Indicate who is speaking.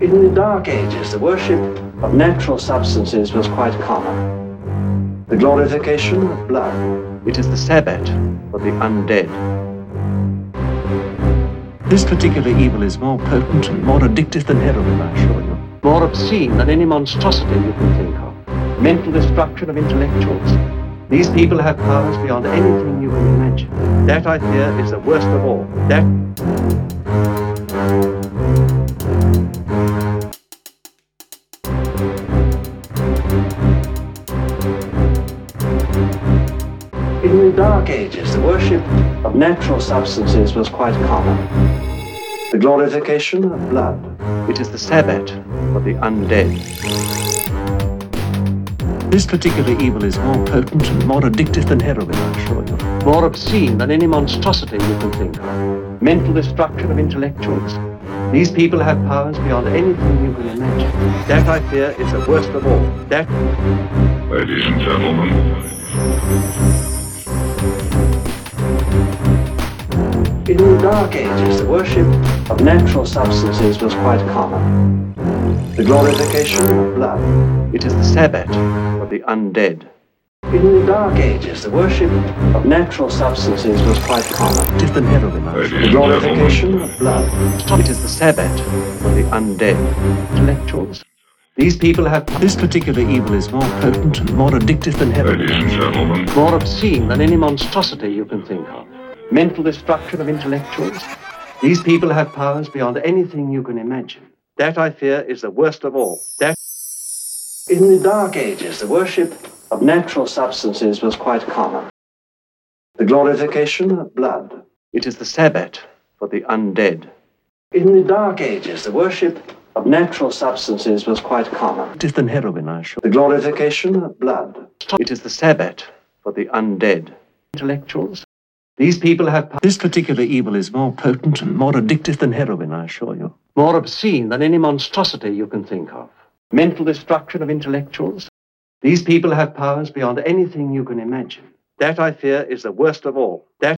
Speaker 1: In the Dark Ages, the worship of natural substances was quite common. The glorification of blood.
Speaker 2: It is the Sabbat for the undead.
Speaker 1: This particular evil is more potent and more addictive than heroin, I assure you.
Speaker 2: More obscene than any monstrosity you can think of. Mental destruction of intellectuals. These people have powers beyond anything you can imagine. That, I fear, is the worst of all. That...
Speaker 1: In the Dark Ages, the worship of natural substances was quite common. The glorification of blood.
Speaker 2: It is the Sabbat for the undead.
Speaker 1: This particular evil is more potent and more addictive than heroin, I assure you.
Speaker 2: More obscene than any monstrosity you can think of. Mental destruction of intellectuals. These people have powers beyond anything you can imagine. That, I fear, is the worst of all. That...
Speaker 3: Ladies and gentlemen.
Speaker 1: In the Dark Ages, the worship of natural substances was quite common. The glorification of blood.
Speaker 2: It is the Sabbat for the undead.
Speaker 1: In the Dark Ages, the worship of natural substances was quite common. Different than heroin. The glorification of blood.
Speaker 2: It is the Sabbat for the undead. Intellectuals. These people have...
Speaker 1: This particular evil is more potent and more addictive than heroin.
Speaker 3: Ladies and gentlemen.
Speaker 2: More obscene than any monstrosity you can think of. Mental destruction of intellectuals. These people have powers beyond anything you can imagine. That, I fear, is the worst of all. That...
Speaker 1: In the Dark Ages, the worship of natural substances was quite common. The glorification of blood.
Speaker 2: It is the Sabbat for the undead.
Speaker 1: In the Dark Ages, the worship of natural substances was quite common. Different than heroin, I assure you. The glorification of blood.
Speaker 2: It is the Sabbat for the undead. Intellectuals. These people have...
Speaker 1: This particular evil is more potent and more addictive than heroin, I assure you.
Speaker 2: More obscene than any monstrosity you can think of. Mental destruction of intellectuals. These people have powers beyond anything you can imagine. That, I fear, is the worst of all. That...